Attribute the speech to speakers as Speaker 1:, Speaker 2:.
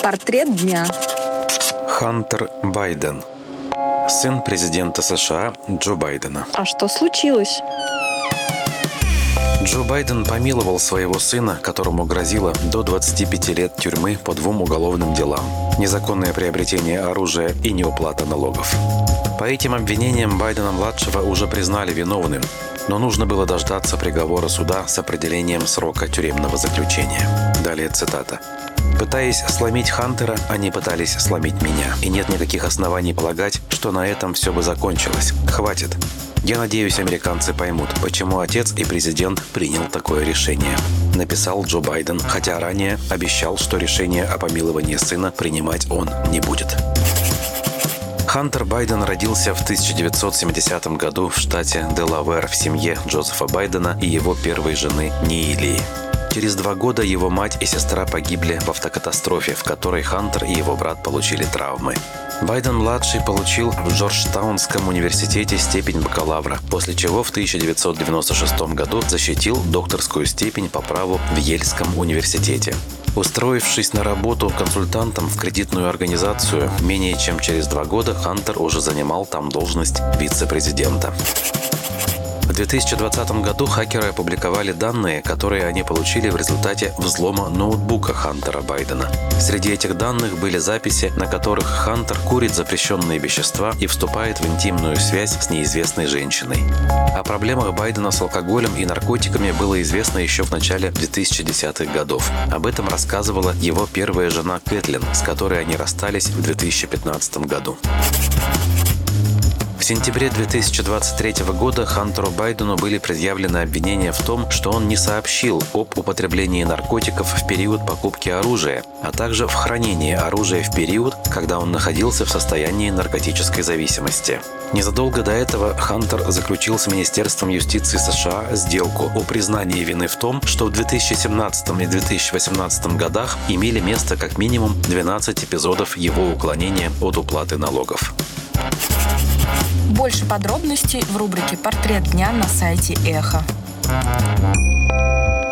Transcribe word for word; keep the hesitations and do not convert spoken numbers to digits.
Speaker 1: Портрет дня.
Speaker 2: Хантер Байден. Сын президента США Джо Байдена.
Speaker 1: А что случилось?
Speaker 2: Джо Байден помиловал своего сына, которому грозило до двадцати пяти лет тюрьмы по двум уголовным делам: незаконное приобретение оружия и неуплата налогов. По этим обвинениям Байдена-младшего уже признали виновным, но нужно было дождаться приговора суда с определением срока тюремного заключения. Далее цитата. «Пытаясь сломить Хантера, они пытались сломить меня. И нет никаких оснований полагать, что на этом все бы закончилось. Хватит. Я надеюсь, американцы поймут, почему отец и президент принял такое решение», написал Джо Байден, хотя ранее обещал, что решение о помиловании сына принимать он не будет. Хантер Байден родился в тысяча девятьсот семидесятом году в штате Делавэр в семье Джозефа Байдена и его первой жены Неилии. Через два года его мать и сестра погибли в автокатастрофе, в которой Хантер и его брат получили травмы. Байден-младший получил в Джорджтаунском университете степень бакалавра, после чего в тысяча девятьсот девяносто шестом году защитил докторскую степень по праву в Ельском университете. Устроившись на работу консультантом в кредитную организацию, менее чем через два года Хантер уже занимал там должность вице-президента. В две тысячи двадцатом году хакеры опубликовали данные, которые они получили в результате взлома ноутбука Хантера Байдена. Среди этих данных были записи, на которых Хантер курит запрещенные вещества и вступает в интимную связь с неизвестной женщиной. О проблемах Байдена с алкоголем и наркотиками было известно еще в начале две тысячи десятых годов. Об этом рассказывала его первая жена Кэтлин, с которой они расстались в две тысячи пятнадцатом году. В сентябре две тысячи двадцать третьего года Хантеру Байдену были предъявлены обвинения в том, что он не сообщил об употреблении наркотиков в период покупки оружия, а также в хранении оружия в период, когда он находился в состоянии наркотической зависимости. Незадолго до этого Хантер заключил с Министерством юстиции США сделку о признании вины в том, что в две тысячи семнадцатом и две тысячи восемнадцатом годах имели место как минимум двенадцать эпизодов его уклонения от уплаты налогов.
Speaker 1: Больше подробностей в рубрике «Портрет дня» на сайте Эхо.